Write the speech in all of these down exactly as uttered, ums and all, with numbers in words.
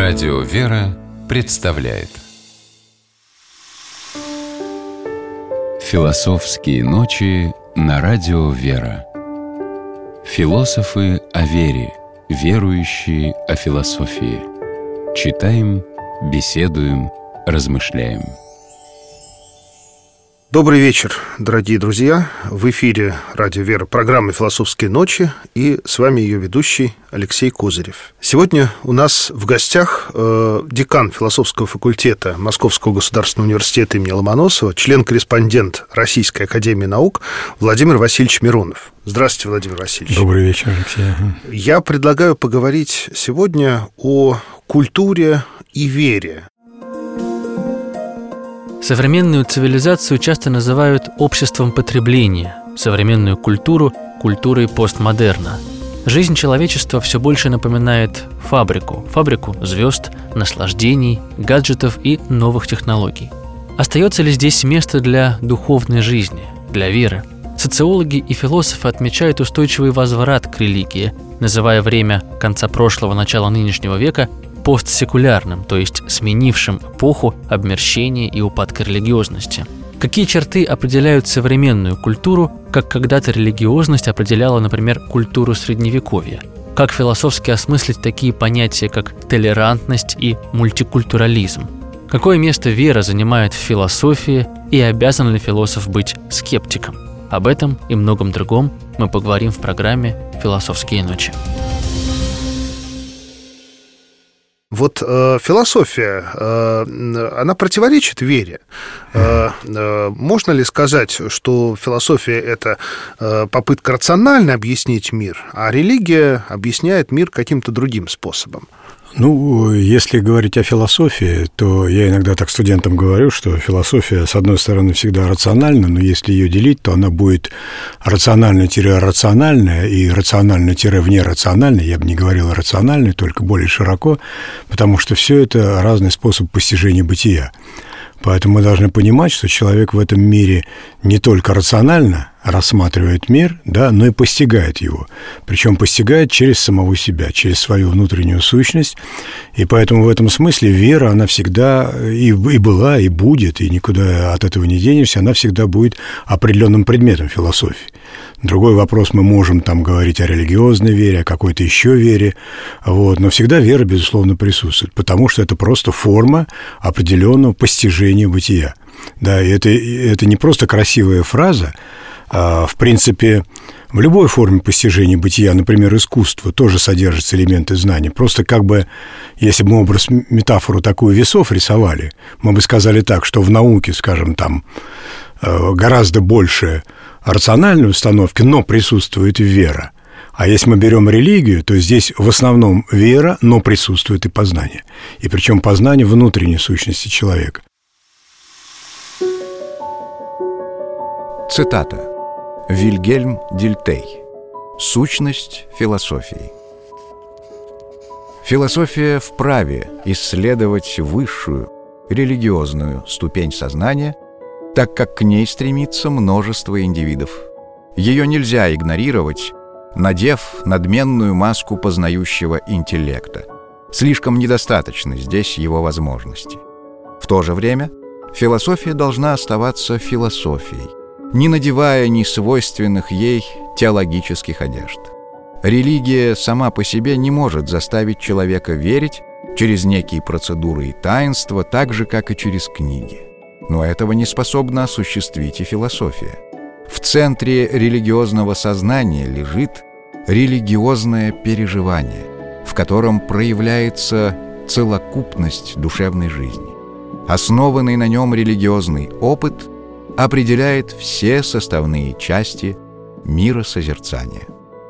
Радио «Вера» представляет Философские ночи на Радио «Вера». Философы о вере, верующие о философии. Читаем, беседуем, размышляем. Добрый вечер, дорогие друзья. В эфире Радио «Вера» программа «Философские ночи», и с вами ее ведущий Алексей Козырев. Сегодня у нас в гостях э, декан философского факультета Московского государственного университета имени Ломоносова, член-корреспондент Российской академии наук Владимир Васильевич Миронов. Здравствуйте, Владимир Васильевич. Добрый вечер, Алексей. Я предлагаю поговорить сегодня о культуре и вере. Современную цивилизацию часто называют обществом потребления, современную культуру – культурой постмодерна. Жизнь человечества все больше напоминает фабрику, фабрику звезд, наслаждений, гаджетов и новых технологий. Остается ли здесь место для духовной жизни, для веры? Социологи и философы отмечают устойчивый возврат к религии, называя время конца прошлого, начала нынешнего века постсекулярным, то есть сменившим эпоху обмерщения и упадка религиозности. Какие черты определяют современную культуру, как когда-то религиозность определяла, например, культуру Средневековья? Как философски осмыслить такие понятия, как толерантность и мультикультурализм? Какое место вера занимает в философии, и обязан ли философ быть скептиком? Об этом и многом другом мы поговорим в программе «Философские ночи». Вот э, философия, э, она противоречит вере. Э, э, можно ли сказать, что философия – это э, попытка рационально объяснить мир, а религия объясняет мир каким-то другим способом? Ну, если говорить о философии, то я иногда так студентам говорю, что философия, с одной стороны, всегда рациональна, но если ее делить, то она будет рационально-рациональная и рационально-внерациональная. Я бы не говорил рациональной, только более широко, потому что все это разный способ постижения бытия. Поэтому мы должны понимать, что человек в этом мире не только рационально рассматривает мир, да, но и постигает его. Причем постигает через самого себя, через свою внутреннюю сущность. И поэтому в этом смысле вера, она всегда и, и была, и будет, и никуда от этого не денешься, она всегда будет определенным предметом философии. Другой вопрос, мы можем там говорить о религиозной вере, о какой-то еще вере, вот, но всегда вера, безусловно, присутствует, потому что это просто форма определенного постижения бытия. Да, и это, это не просто красивая фраза, а, в принципе, в любой форме постижения бытия, например, искусство, тоже содержатся элементы знания. Просто как бы, если бы мы образ, метафору такую весов рисовали, мы бы сказали так, что в науке, скажем, там гораздо больше рациональной установки, но присутствует вера. А если мы берем религию, то здесь в основном вера, но присутствует и познание. И причем познание внутренней сущности человека. Цитата. Вильгельм Дильтей. Сущность философии. Философия вправе исследовать высшую, религиозную ступень сознания, так как к ней стремится множество индивидов. Ее нельзя игнорировать, надев надменную маску познающего интеллекта. Слишком недостаточно здесь его возможностей. В то же время философия должна оставаться философией, не надевая несвойственных ей теологических одежд. Религия сама по себе не может заставить человека верить через некие процедуры и таинства, так же, как и через книги. Но этого не способна осуществить и философия. В центре религиозного сознания лежит религиозное переживание, в котором проявляется целокупность душевной жизни. Основанный на нем религиозный опыт определяет все составные части миросозерцания.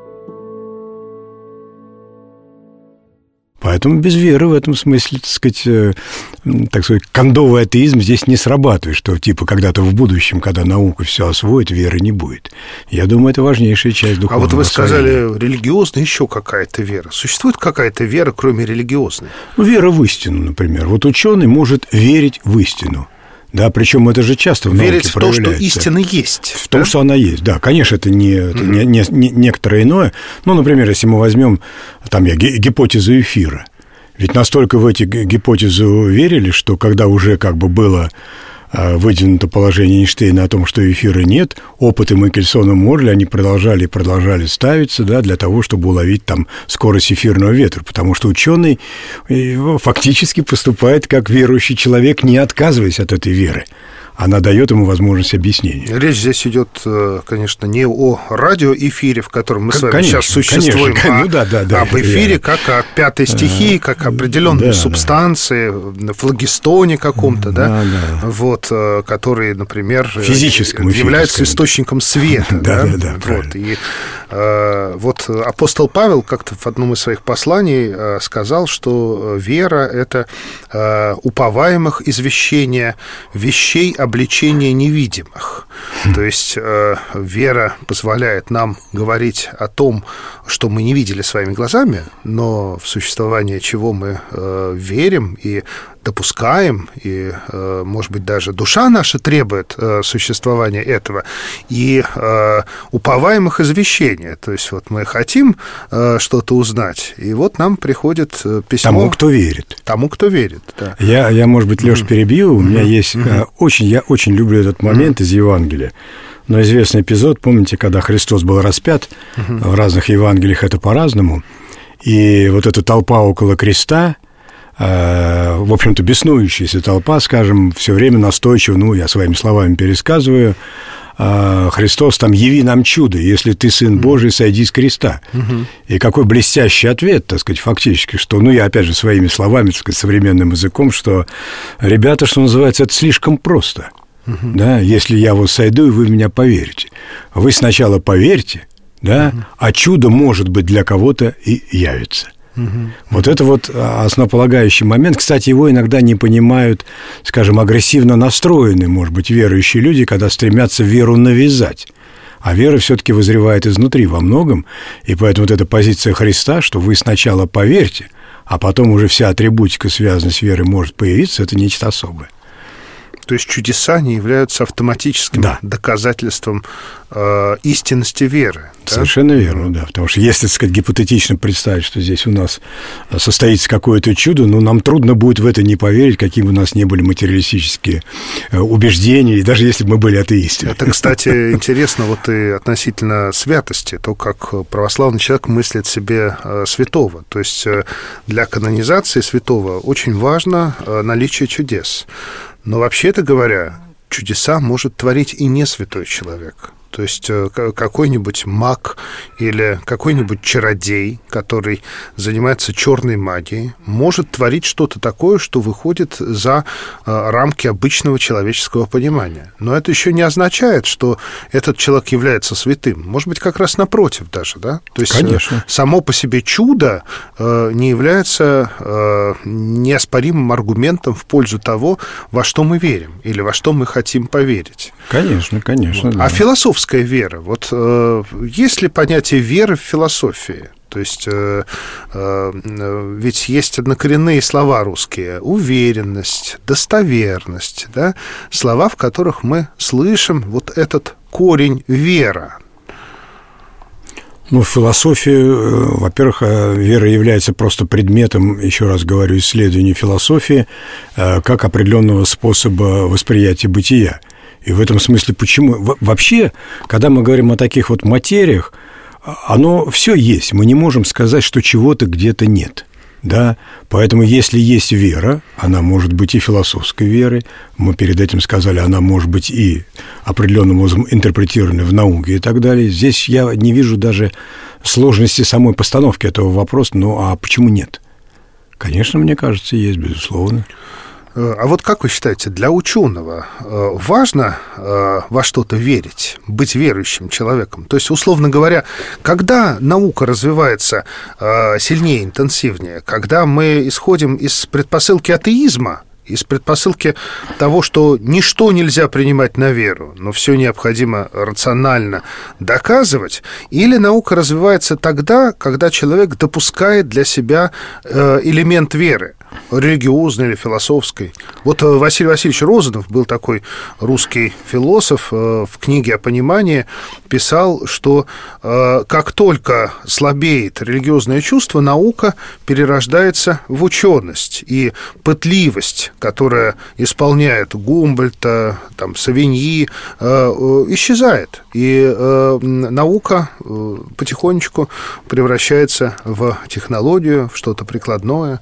Поэтому без веры в этом смысле, так сказать, э, так сказать, кондовый атеизм здесь не срабатывает, что типа когда-то в будущем, когда наука все освоит, веры не будет. Я думаю, это важнейшая часть духовного. А вот вы сказали, освоения. религиозная еще какая-то вера. Существует какая-то вера, кроме религиозной? Ну, вера в истину, например. Вот ученый может верить в истину. Да, причем это же часто в верить науке в то, что истина есть. В да? том, что она есть, да. Конечно, это не, это mm-hmm. не, не, не некоторое иное. Ну, например, если мы возьмем там, я, гипотезу эфира. Ведь настолько в эти гипотезы верили, что когда уже как бы было выдвинуто положение Эйнштейна о том, что эфира нет, опыты Микельсона Морли, они продолжали и продолжали ставиться, да, для того, чтобы уловить там скорость эфирного ветра, потому что ученый фактически поступает как верующий человек, не отказываясь от этой веры. Она дает ему возможность объяснения. Речь здесь идет, конечно, не о радиоэфире, в котором мы с вами конечно, сейчас существуем, конечно. а ну, да, да, да, об эфире как о пятой стихии, как определенной да, субстанции, да. флагистоне каком-то, да, да, да. Вот, который, например, физическом является эфире, источником света. Да, да, да. Вот, и вот апостол Павел как-то в одном из своих посланий сказал, что вера – это уповаемых извещение вещей, обличения невидимых. То есть э, вера позволяет нам говорить о том, что мы не видели своими глазами, но в существование чего мы э, верим и допускаем, и, э, может быть, даже душа наша требует э, существования этого, и э, уповаемых извещения. То есть вот мы хотим э, что-то узнать, и вот нам приходит письмо... Тому, кто верит. Тому, кто верит, да. Я, я может быть, Лёш, перебью. У Mm-hmm. меня есть... Mm-hmm. Очень, я очень люблю этот момент mm-hmm. из Евангелия. Но известный эпизод, помните, когда Христос был распят, mm-hmm. в разных Евангелиях это по-разному, и вот эта толпа около креста, в общем-то, беснующаяся толпа, скажем, все время настойчиво, ну, я своими словами пересказываю, Христос там: «Яви нам чудо, если ты Сын Божий, сойди с креста». Угу. И какой блестящий ответ, так сказать, фактически, что, ну, я опять же своими словами, так сказать, современным языком, что, ребята, что называется, это слишком просто. Угу. Да, если я вот сойду, и вы в меня поверите. Вы сначала поверьте, да, угу. а чудо, может быть, для кого-то и явится. Угу. Вот это вот основополагающий момент. Кстати, его иногда не понимают, скажем, агрессивно настроенные, может быть, верующие люди, когда стремятся веру навязать. А вера все-таки вызревает изнутри во многом, и поэтому вот эта позиция Христа, что вы сначала поверьте, а потом уже вся атрибутика, связанная с верой, может появиться, это нечто особое. То есть чудеса не являются автоматическим да. доказательством э, истинности веры. Да? Совершенно верно, да. Потому что если, так сказать, гипотетично представить, что здесь у нас состоится какое-то чудо, ну, нам трудно будет в это не поверить, какими у нас не были материалистические убеждения, и даже если бы мы были атеистами. Это, кстати, интересно вот и относительно святости, то, как православный человек мыслит себе святого. То есть для канонизации святого очень важно наличие чудес. Но вообще-то говоря, чудеса может творить и не святой человек. То есть какой-нибудь маг или какой-нибудь чародей, который занимается черной магией, может творить что-то такое, что выходит за рамки обычного человеческого понимания. Но это еще не означает, что этот человек является святым. Может быть, как раз напротив даже, да? То есть Конечно. само по себе чудо не является неоспоримым аргументом в пользу того, во что мы верим или во что мы хотим поверить. Конечно, конечно. Вот. Да. А философская вера. Вот э, есть ли понятие веры в философии? То есть э, э, ведь есть однокоренные слова русские: уверенность, достоверность, да? Слова, в которых мы слышим вот этот корень вера. Ну, в философии, во-первых, вера является просто предметом, еще раз говорю, исследования философии как определенного способа восприятия бытия. И в этом смысле почему? Вообще, когда мы говорим о таких вот материях, оно все есть. Мы не можем сказать, что чего-то где-то нет. Да? Поэтому если есть вера, она может быть и философской верой. Мы перед этим сказали, она может быть и определенным образом интерпретирована в науке и так далее. Здесь я не вижу даже сложности самой постановки этого вопроса. Ну, а почему нет? Конечно, мне кажется, есть, безусловно. А вот как вы считаете, для ученого важно во что-то верить, быть верующим человеком? То есть, условно говоря, когда наука развивается сильнее, интенсивнее, когда мы исходим из предпосылки атеизма, из предпосылки того, что ничто нельзя принимать на веру, но все необходимо рационально доказывать, или наука развивается тогда, когда человек допускает для себя элемент веры? религиозной или философской. Вот Василий Васильевич Розанов, был такой русский философ, в книге «О понимании» писал, что как только слабеет религиозное чувство, наука перерождается в ученость. И пытливость, которая исполняет Гумбольдта, там, Савиньи, исчезает. И наука потихонечку превращается в технологию, в что-то прикладное.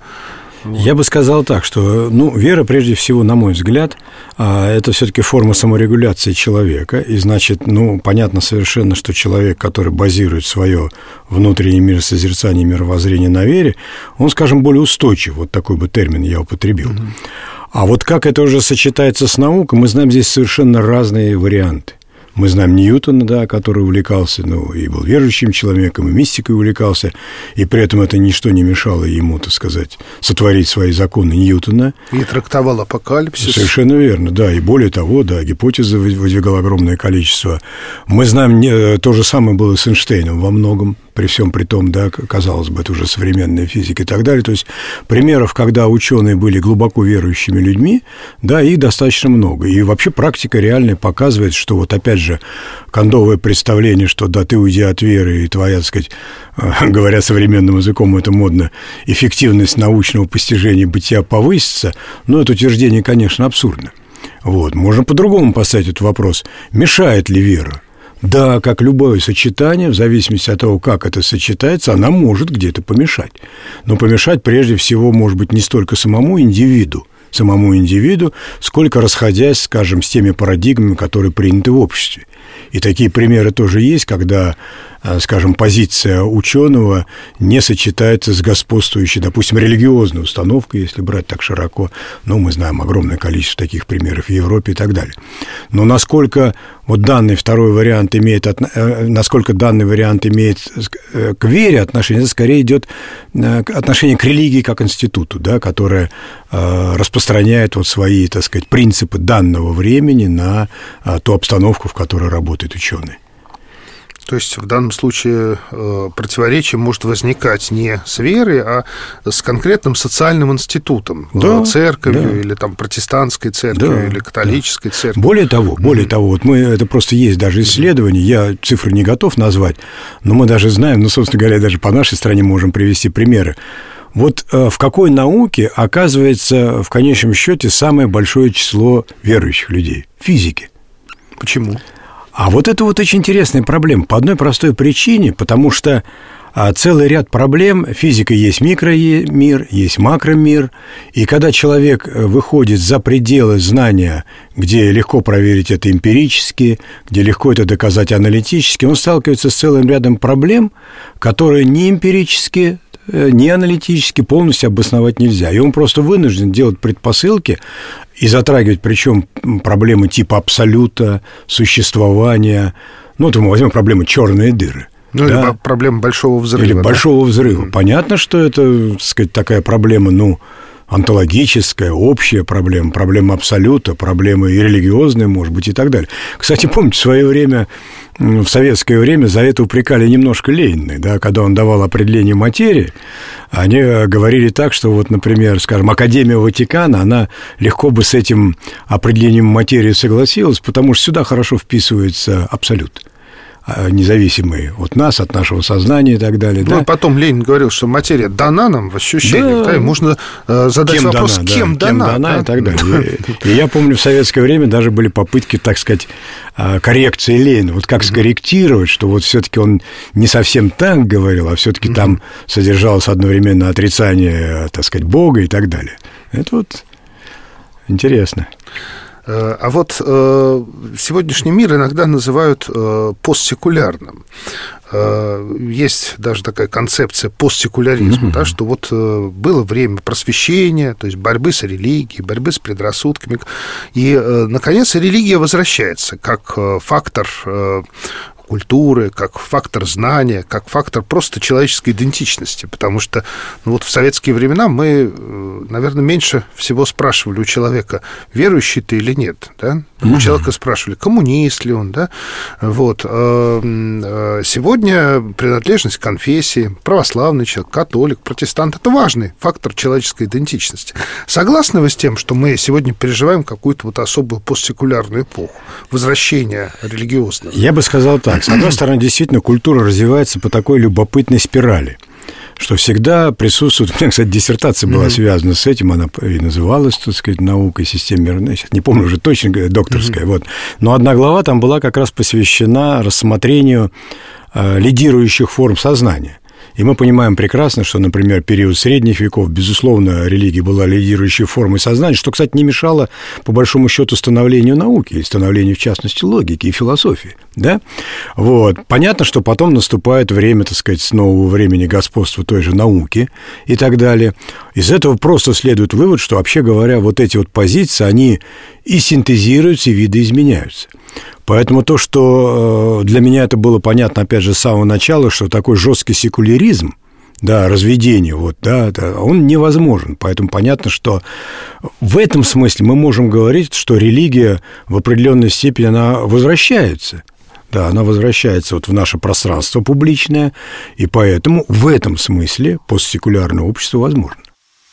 Я бы сказал так, что, ну, вера, прежде всего, на мой взгляд, это все-таки форма саморегуляции человека, и, значит, ну, понятно совершенно, что человек, который базирует свое внутреннее миросозерцание, мировоззрение на вере, он, скажем, более устойчив, вот такой бы термин я употребил. Mm-hmm. А вот как это уже сочетается с наукой, мы знаем здесь совершенно разные варианты. Мы знаем Ньютона, да, который увлекался, ну, и был верующим человеком, и мистикой увлекался, и при этом это ничто не мешало ему, так сказать, сотворить свои законы Ньютона. И трактовал апокалипсис. Совершенно верно, да, и более того, да, гипотезы выдвигал огромное количество. Мы знаем, то же самое было с Эйнштейном во многом, при всем при том, да, казалось бы, это уже современная физика и так далее. То есть примеров, когда ученые были глубоко верующими людьми, да, их достаточно много. И вообще практика реальная показывает, что вот опять же кондовое представление, что да, ты уйди от веры, и твоя, так сказать, говоря современным языком, это модно, эффективность научного постижения бытия повысится, но это утверждение, конечно, абсурдно. Вот. Можно по-другому поставить этот вопрос. Мешает ли вера? Да, как любое сочетание, в зависимости от того, как это сочетается, она может где-то помешать. Но помешать прежде всего может быть не столько самому индивиду, самому индивиду, сколько расходясь, скажем, с теми парадигмами, которые приняты в обществе. И такие примеры тоже есть, когда, скажем, позиция ученого не сочетается с господствующей, допустим, религиозной установкой, если брать так широко. Ну, мы знаем огромное количество таких примеров в Европе и так далее. Но насколько вот данный второй вариант имеет, насколько данный вариант имеет к вере отношение, это скорее идет отношение к религии как институту, да, которая распространяет вот свои, так сказать, принципы данного времени на ту обстановку, в которой работает ученый. То есть в данном случае противоречие может возникать не с верой, а с конкретным социальным институтом, да, церковью, да, или там протестантской церковью, да, или католической, да, церковью. Более того, более mm-hmm. того, вот мы, это просто есть даже исследования, я цифры не готов назвать, но мы даже знаем, ну, собственно говоря, даже по нашей стране можем привести примеры. Вот в какой науке оказывается в конечном счете самое большое число верующих людей? В физике. Почему? А вот это вот очень интересная проблема. По одной простой причине, потому что целый ряд проблем. Физика есть микромир, есть макромир. И когда человек выходит за пределы знания, где легко проверить это эмпирически, где легко это доказать аналитически, он сталкивается с целым рядом проблем, которые не эмпирически, не аналитически полностью обосновать нельзя. И он просто вынужден делать предпосылки и затрагивать, причем проблемы типа абсолюта, существования. Ну, вот мы возьмем проблему черные дыры. Ну, да? Или проблема большого взрыва. Или да? большого взрыва. Mm-hmm. Понятно, что это, так сказать, такая проблема, ну, онтологическая, общая проблема, проблема абсолюта, проблема и религиозная, может быть, и так далее. Кстати, помните, в свое время, в советское время за это упрекали немножко Ленина, да, когда он давал определение материи, они говорили так, что вот, например, скажем, Академия Ватикана, она легко бы с этим определением материи согласилась, потому что сюда хорошо вписывается абсолют, независимые от нас, от нашего сознания и так далее. Ну, да? Потом Ленин говорил, что материя дана нам в ощущениях, да, да, и можно задать кем вопрос, дана, кем да, дана, кем дана да? и так далее. И я помню, в советское время даже были попытки, так сказать, коррекции Ленина, вот как скорректировать, что вот все-таки он не совсем так говорил, а все-таки там содержалось одновременно отрицание, так сказать, Бога и так далее. Это вот интересно. А вот э, сегодняшний мир иногда называют э, постсекулярным. Э, есть даже такая концепция постсекуляризма, mm-hmm. да, что вот э, было время просвещения, то есть борьбы с религией, борьбы с предрассудками. И, э, наконец, религия возвращается как э, фактор э, культуры, как фактор знания, как фактор просто человеческой идентичности. Потому что ну, вот в советские времена мы, наверное, меньше всего спрашивали у человека, верующий ты или нет. Да? У человека спрашивали, коммунист ли он. Да? Вот. Сегодня принадлежность к конфессии, православный человек, католик, протестант – это важный фактор человеческой идентичности. Согласны вы с тем, что мы сегодня переживаем какую-то вот особую постсекулярную эпоху, возвращение религиозного? Я бы сказал так. С одной стороны, действительно, культура развивается по такой любопытной спирали, что всегда присутствует... У меня, кстати, диссертация была mm-hmm. связана с этим, она и называлась, так сказать, наукой системы мира. Сейчас не помню уже точно, докторская. Mm-hmm. Вот. Но одна глава там была как раз посвящена рассмотрению э, лидирующих форм сознания. И мы понимаем прекрасно, что, например, период средних веков, безусловно, религия была лидирующей формой сознания, что, кстати, не мешало, по большому счету, становлению науки, и становлению, в частности, логики и философии. Да? Вот. Понятно, что потом наступает время, так сказать, с нового времени господства той же науки и так далее. Из этого просто следует вывод, что, вообще говоря, вот эти вот позиции, они и синтезируются, и видоизменяются. Поэтому то, что для меня это было понятно, опять же, с самого начала, что такой жесткий секуляризм, да, разведение, вот, да, он невозможен. Поэтому понятно, что в этом смысле мы можем говорить, что религия в определенной степени, она возвращается. Да, она возвращается вот в наше пространство публичное, и поэтому в этом смысле постсекулярное общество возможно.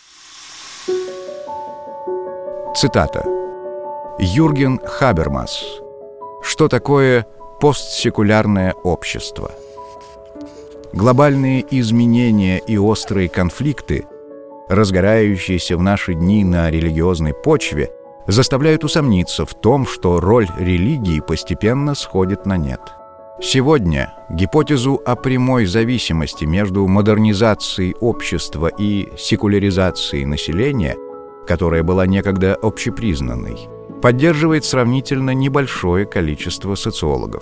Цитата. Юрген Хабермас. Что такое постсекулярное общество? Глобальные изменения и острые конфликты, разгорающиеся в наши дни на религиозной почве, заставляют усомниться в том, что роль религии постепенно сходит на нет. Сегодня гипотезу о прямой зависимости между модернизацией общества и секуляризацией населения, которая была некогда общепризнанной, поддерживает сравнительно небольшое количество социологов.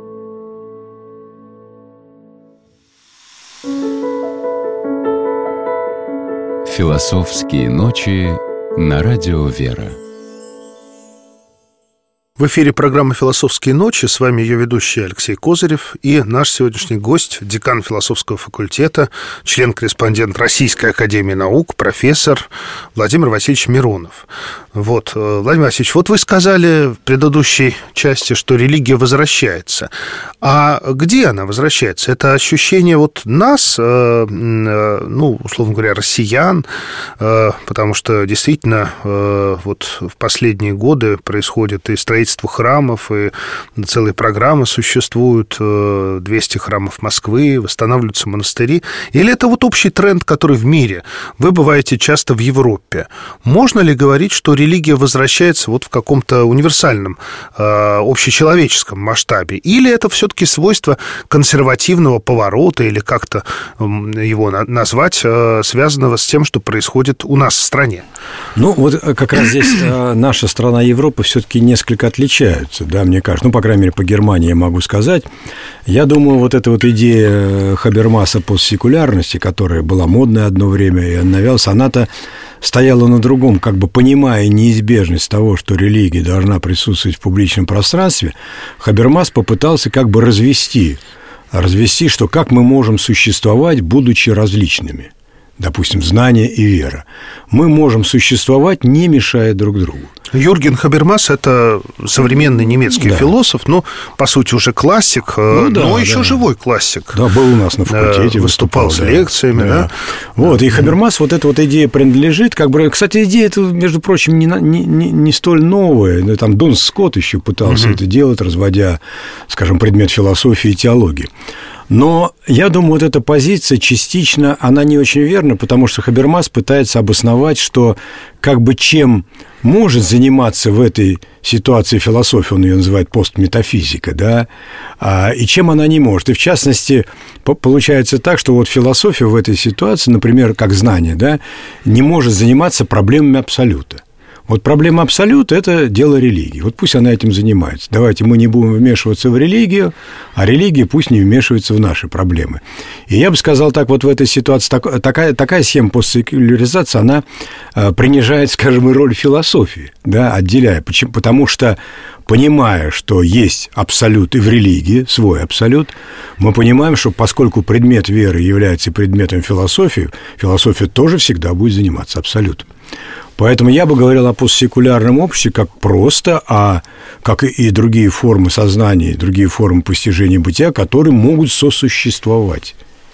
Философские ночи на радио «Вера». В эфире программа «Философские ночи». С вами ее ведущий Алексей Козырев и наш сегодняшний гость, декан философского факультета, член-корреспондент Российской академии наук, профессор Владимир Васильевич Миронов. Вот, Владимир Васильевич, вот вы сказали в предыдущей части, что религия возвращается. А где она возвращается? Это ощущение вот нас, ну, условно говоря, россиян, потому что действительно вот в последние годы происходит и строительство храмов, и целые программы существуют, двести храмов Москвы, восстанавливаются монастыри. Или это вот общий тренд, который в мире? Вы бываете часто в Европе. Можно ли говорить, что религия возвращается вот в каком-то универсальном, общечеловеческом масштабе? Или это все-таки свойство консервативного поворота, или как-то его назвать, связанного с тем, что происходит у нас в стране? Ну, вот как раз здесь наша страна Европы все-таки несколько отличаются, да, мне кажется. Ну, по крайней мере, по Германии я могу сказать. Я думаю, вот эта вот идея Хабермаса постсекулярности, которая была модная одно время и навялась, она-то стояла на другом, как бы понимая неизбежность того, что религия должна присутствовать в публичном пространстве. Хабермас попытался как бы развести, развести, что как мы можем существовать, будучи различными. Допустим, знание и вера. Мы можем существовать, не мешая друг другу. Юрген Хабермас – это современный немецкий да. философ, ну, по сути, уже классик, ну, да, но да. еще живой классик. Да, был у нас на факультете, выступал, выступал с да. лекциями. Да. Да. Вот, и Хабермас, вот эта вот идея принадлежит, как бы, кстати, идея эта, между прочим, не, не, не, не столь новая. Там Дон Скотт еще пытался угу. это делать, разводя, скажем, предмет философии и теологии. Но я думаю, вот эта позиция частично, она не очень верна, потому что Хабермас пытается обосновать, что как бы чем может заниматься в этой ситуации философия, он ее называет постметафизика, да, а, и чем она не может. И в частности, получается так, что вот философия в этой ситуации, например, как знание, да, не может заниматься проблемами абсолюта. Вот проблема абсолюта – это дело религии. Вот пусть она этим занимается. Давайте мы не будем вмешиваться в религию, а религия пусть не вмешивается в наши проблемы. И я бы сказал так, вот в этой ситуации так, такая, такая схема постсекуляризации, она э, принижает, скажем, и роль философии, да, отделяя. Почему? Потому что, понимая, что есть абсолют и в религии, свой абсолют, мы понимаем, что поскольку предмет веры является предметом философии, философия тоже всегда будет заниматься абсолютом. Поэтому я бы говорил о постсекулярном обществе как просто, а как и другие формы сознания, другие формы постижения бытия, которые могут сосуществовать.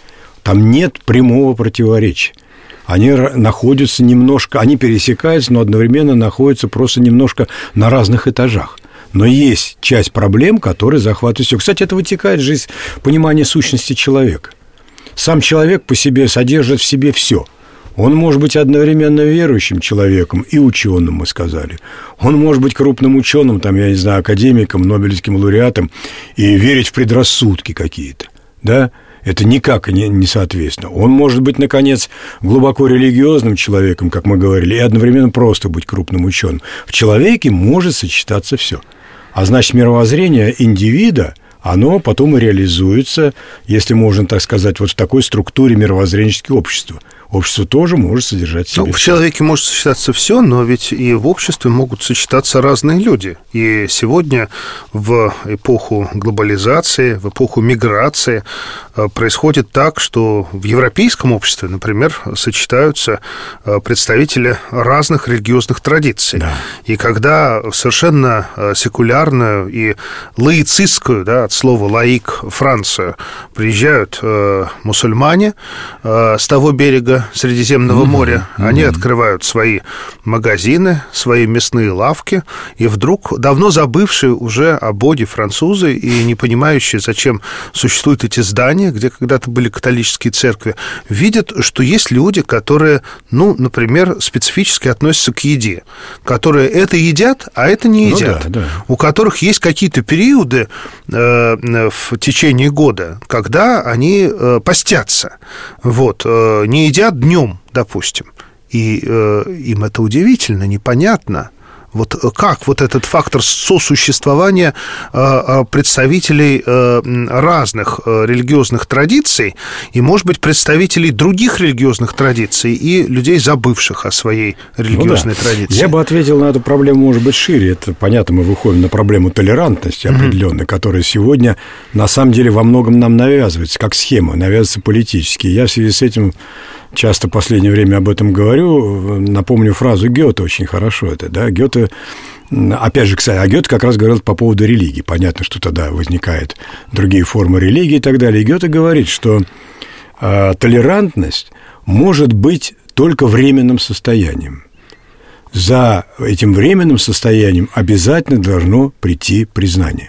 Там нет прямого противоречия. Они находятся немножко, они пересекаются, но одновременно находятся просто немножко на разных этажах. Но есть часть проблем, которые захватывают все. Кстати, это вытекает же из понимания сущности человека. Сам человек по себе содержит в себе все. Он может быть одновременно верующим человеком и ученым, мы сказали. Он может быть крупным ученым, там, я не знаю, академиком, нобелевским лауреатом и верить в предрассудки какие-то, да? Это никак не, не соответственно. Он может быть, наконец, глубоко религиозным человеком, как мы говорили, и одновременно просто быть крупным ученым. В человеке может сочетаться все. А значит, мировоззрение индивида, оно потом и реализуется, если можно так сказать, вот в такой структуре мировоззренческого общества. Общество тоже может содержать в себе. Ну, в человеке может сочетаться все, но ведь и в обществе могут сочетаться разные люди. И сегодня в эпоху глобализации, в эпоху миграции происходит так, что в европейском обществе, например, сочетаются представители разных религиозных традиций. Да. И когда совершенно секулярную и лаицистскую, да, от слова лаик, Францию приезжают мусульмане с того берега Средиземного mm-hmm. моря, mm-hmm. они открывают свои магазины, свои мясные лавки, и вдруг давно забывшие уже о Боге французы и не понимающие, зачем существуют эти здания, где когда-то были католические церкви, видят, что есть люди, которые, ну, например, специфически относятся к еде, которые это едят, а это не едят, ну, да, да. у которых есть какие-то периоды э, в течение года, когда они э, постятся, вот, э, не едят днем, допустим, и э, им это удивительно, непонятно. Вот как вот этот фактор сосуществования представителей разных религиозных традиций и, может быть, представителей других религиозных традиций и людей, забывших о своей религиозной ну, да. традиции? Я бы ответил на эту проблему, может быть, шире. Это, понятно, мы выходим на проблему толерантности определенной, mm-hmm. которая сегодня, на самом деле, во многом нам навязывается, как схема, навязывается политически. Я в связи с этим часто в последнее время об этом говорю. Напомню фразу Гёте, очень хорошо это, да, Гёте, опять же, кстати, а Гёте как раз говорил по поводу религии. Понятно, что тогда возникают другие формы религии и так далее. И Гёте говорит, что э, толерантность может быть только временным состоянием. За этим временным состоянием обязательно должно прийти признание.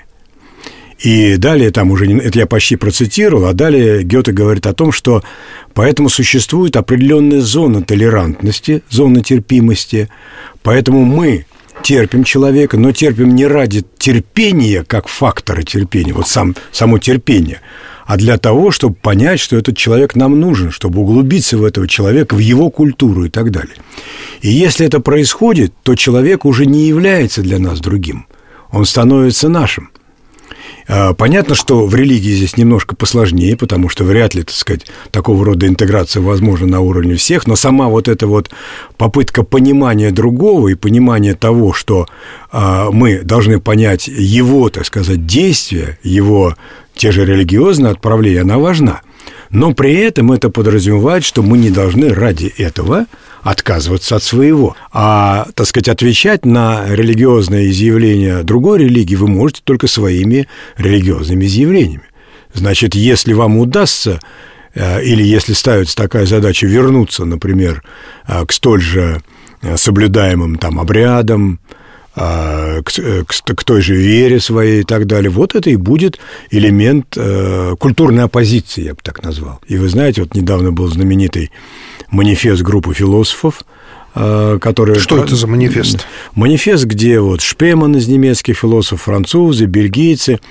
И далее, там уже, это я почти процитировал, а далее Гёте говорит о том, что поэтому существует определенная зона толерантности, зона терпимости, поэтому мы терпим человека, но терпим не ради терпения, как фактора терпения, вот сам, само терпение, а для того, чтобы понять, что этот человек нам нужен, чтобы углубиться в этого человека, в его культуру и так далее. И если это происходит, то человек уже не является для нас другим, он становится нашим. Понятно, что в религии здесь немножко посложнее, потому что вряд ли, так сказать, такого рода интеграция возможна на уровне всех, но сама вот эта вот попытка понимания другого и понимания того, что мы должны понять его, так сказать, действия, его те же религиозные отправления, она важна. Но при этом это подразумевает, что мы не должны ради этого отказываться от своего. А, так сказать, отвечать на религиозные изъявления другой религии вы можете только своими религиозными изъявлениями. Значит, если вам удастся, или если ставится такая задача вернуться, например, к столь же соблюдаемым там обрядам, К, к, к той же вере своей и так далее. Вот это и будет элемент э, культурной оппозиции, я бы так назвал. И вы знаете, вот недавно был знаменитый манифест группы философов, э, которые... Что это за манифест? Манифест, где вот Шпеман из немецких философов, французы, бельгийцы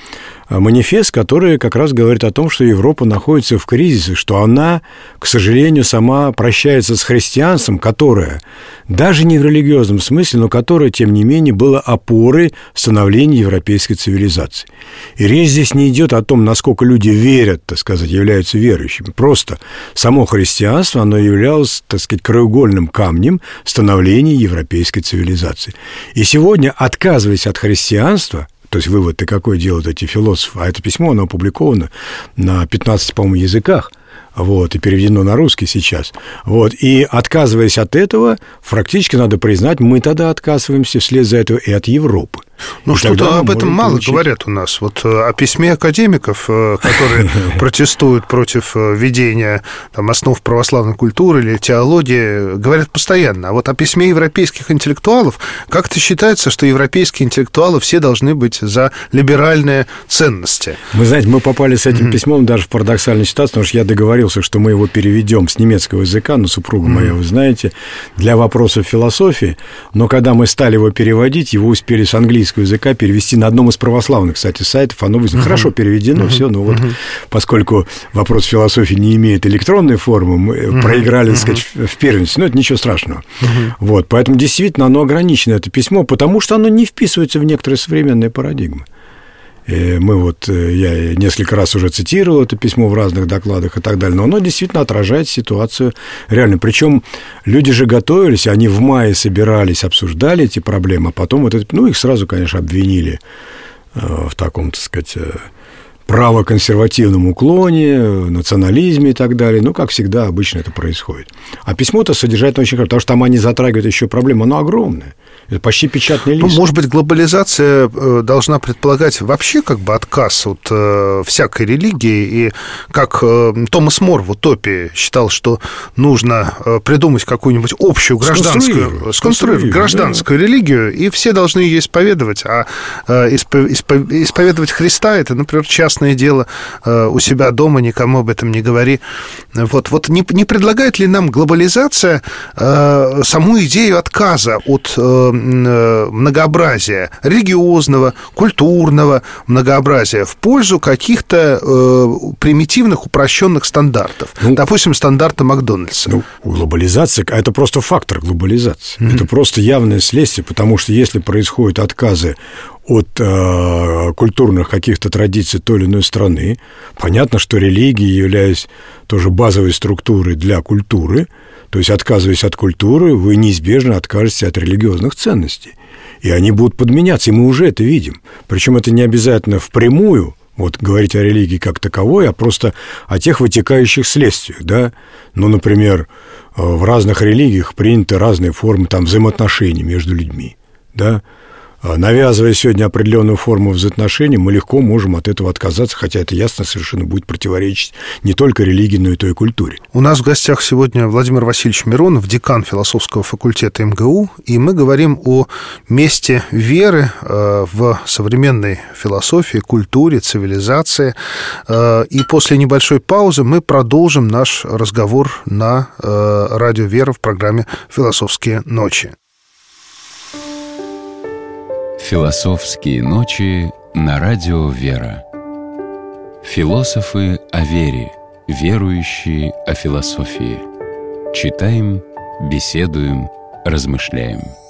манифест, который как раз говорит о том, что Европа находится в кризисе, что она, к сожалению, сама прощается с христианством, которое, даже не в религиозном смысле, но которое, тем не менее, было опорой становления европейской цивилизации. И речь здесь не идет о том, насколько люди верят, так сказать, являются верующими. Просто само христианство, оно являлось, так сказать, краеугольным камнем становления европейской цивилизации. И сегодня, отказываясь от христианства, то есть вывод-то какой делают эти философы, а это письмо, оно опубликовано на пятнадцати, по-моему, языках, вот, и переведено на русский сейчас. Вот, и отказываясь от этого, фактически надо признать, мы тогда отказываемся вслед за этого и от Европы. Ну, что-то об этом мало получить. Говорят у нас. Вот о письме академиков, которые протестуют против введения там, основ православной культуры или теологии, говорят постоянно. А вот о письме европейских интеллектуалов как-то считается, что европейские интеллектуалы все должны быть за либеральные ценности. Вы знаете, мы попали с этим mm-hmm. письмом даже в парадоксальную ситуацию, потому что я договорился, что мы его переведем с немецкого языка, ну, супруга mm-hmm. моя, вы знаете, для вопросов философии, но когда мы стали его переводить, его успели с английского языка перевести на одном из православных, кстати, сайтов. Оно uh-huh. хорошо переведено, uh-huh. все, но вот uh-huh. поскольку вопрос философии не имеет электронной формы, мы uh-huh. проиграли, так сказать, uh-huh. в первенстве. Но это ничего страшного. Uh-huh. Вот, поэтому действительно оно ограничено, это письмо, потому что оно не вписывается в некоторые современные парадигмы. И мы вот, я несколько раз уже цитировал это письмо в разных докладах и так далее, но оно действительно отражает ситуацию реально. Причем люди же готовились, они в мае собирались, обсуждали эти проблемы, а потом вот это, ну, их сразу, конечно, обвинили в таком, так сказать, правоконсервативном уклоне, национализме и так далее. Ну, как всегда, обычно это происходит. А письмо-то содержательно очень хорошо, потому что там они затрагивают еще проблему, оно огромное. Это почти печатный лист. Ну, может быть, глобализация должна предполагать вообще как бы отказ от э, всякой религии, и как э, Томас Мор в «Утопии» считал, что нужно э, придумать какую-нибудь общую гражданскую, сконструировать гражданскую да. религию, и все должны ее исповедовать, а э, испов, испов, исповедовать Христа – это, например, частное дело э, у себя дома, никому об этом не говори. Вот, вот не, не предлагает ли нам глобализация э, саму идею отказа от э, многообразия религиозного, культурного многообразия в пользу каких-то э, примитивных упрощенных стандартов. Ну, допустим, стандарта Макдональдса. Ну, глобализация – это просто фактор глобализации. Mm-hmm. Это просто явное следствие, потому что если происходят отказы от э, культурных каких-то традиций той или иной страны, понятно, что религии, являясь тоже базовой структурой для культуры, то есть, отказываясь от культуры, вы неизбежно откажетесь от религиозных ценностей. И они будут подменяться, и мы уже это видим. Причем это не обязательно впрямую, вот говорить о религии как таковой, а просто о тех вытекающих следствиях, да. Ну, например, в разных религиях приняты разные формы там, взаимоотношений между людьми, да. Навязывая сегодня определенную форму взаимоотношений, мы легко можем от этого отказаться, хотя это ясно совершенно будет противоречить не только религии, но и той культуре. У нас в гостях сегодня Владимир Васильевич Миронов, декан философского факультета эм гэ у, и мы говорим о месте веры в современной философии, культуре, цивилизации. И после небольшой паузы мы продолжим наш разговор на радио «Вера» в программе «Философские ночи». Философские ночи на радио «Вера». Философы о вере, верующие о философии. Читаем, беседуем, размышляем.